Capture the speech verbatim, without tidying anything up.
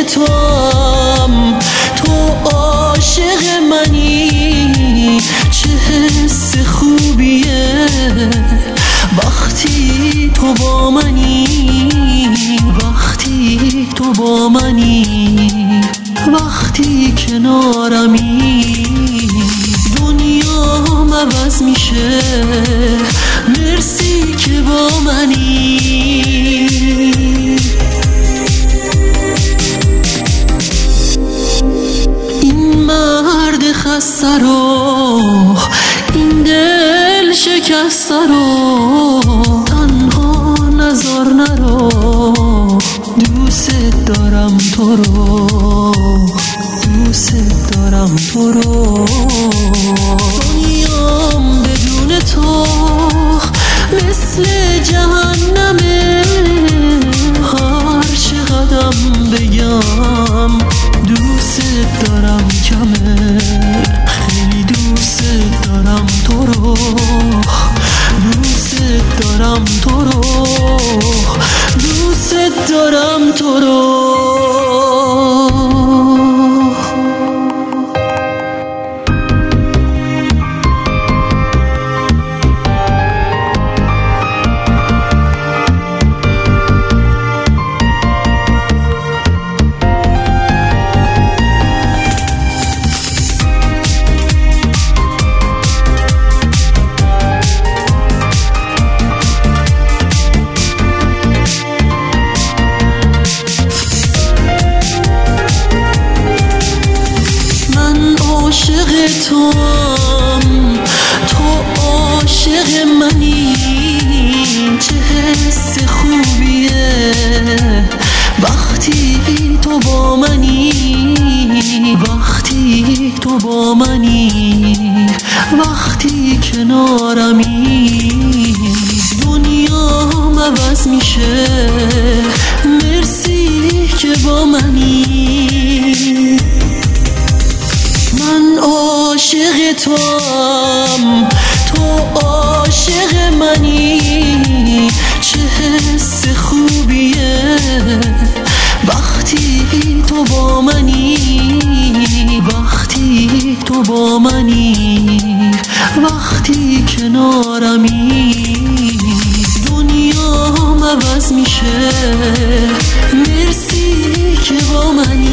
توام، تو عاشق منی. چه حس خوبیه وقتی تو با منی، وقتی تو با منی، وقتی کنارمی. دنیام عوض میشه، مرسی که با منی. این مرد خسته رو، این دل شکسته رو تنها نذار نرو. دوست دارم تو رو، دوست دارم تو رو. دنیام بدون تو مثل جهنمه. هر چقدرم بگم دوست دارم کمه. خیلی دوست دارم تو رو، دوست دارم تو رو، دوست دارم تو رو. عاشق توام، تو عاشق منی. چه حس خوبیه وقتی تو با منی، وقتی تو با منی، وقتی کنارمی. دنیام عوض میشه، مرسی که با منی. من عاشق توام، تو عاشق منی. چه حس خوبیه وقتی تو با منی، وقتی تو با منی، وقتی کنارمی. دنیام عوض میشه، مرسی که با منی.